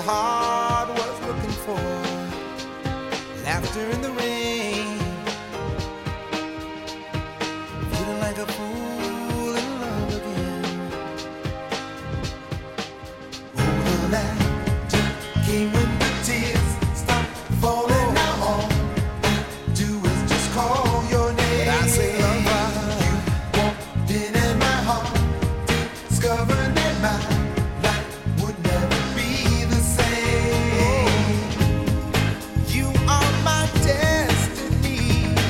heart was looking for. Laughter in the rain, feeling like a fool in love again. Oh, the laughter came when the tears stopped falling. Now all I do is just call your name. I say, lover, you walked in and my heart discovered that my life would never be the same. You are my destiny.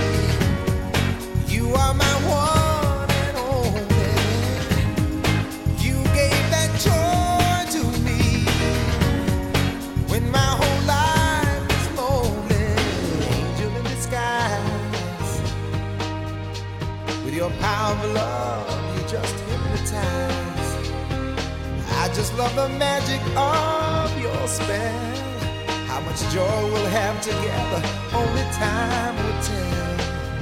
You are my one and only. You gave that joy to me when my whole life was lonely. Angel in disguise, with your power of love, you just hypnotize. I just love the magic of your spell. How much joy we'll have together, only time will tell.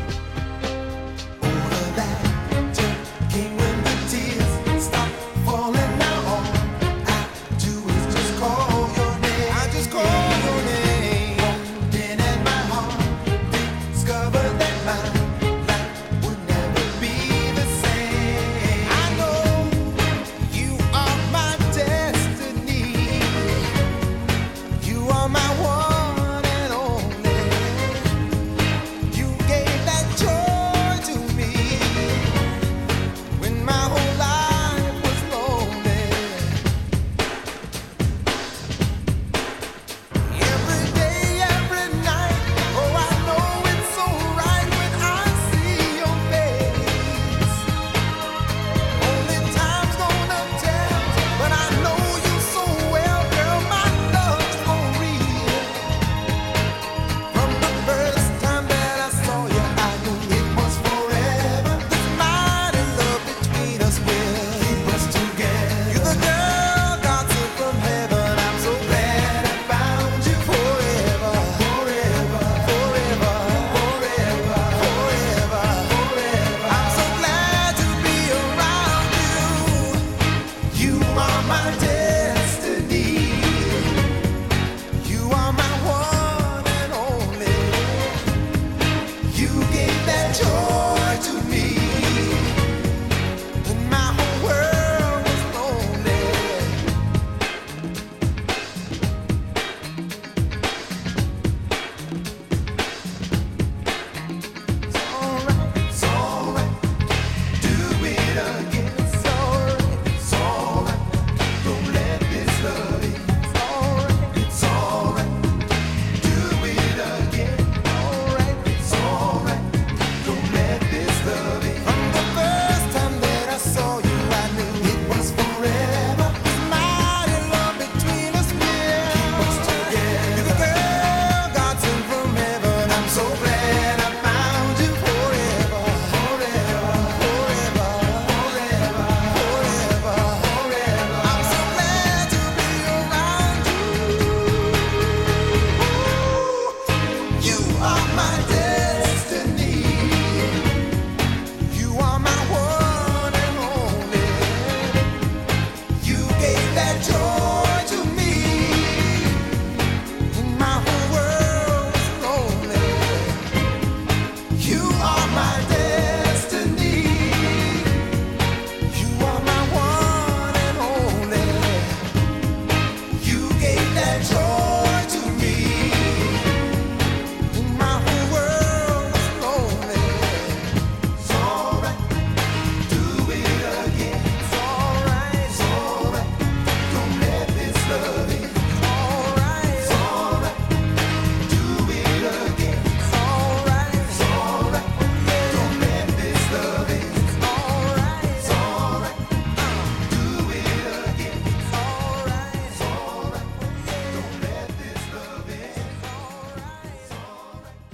Oh, the laughter came when the tears stopped falling. Now all I do is just call your name. I just call your name. Walked in and my heart discovered that my life would never be the same. I know you are my destiny. You are my one and only. You gave that joy to me when my whole life was lonely. Every day, every night, oh, I know it's so right when I see your face. Only time's gonna tell, but I know you so well, girl. My love's for real. From the first time that I saw you, I knew it was forever. This mighty love between us will keep us together. You're the girl God sent from heaven. I'm so glad I found you. Forever, forever, forever, forever, forever, forever. I'm so glad to be around you. You are my destiny. You are my one and only. You gave that joy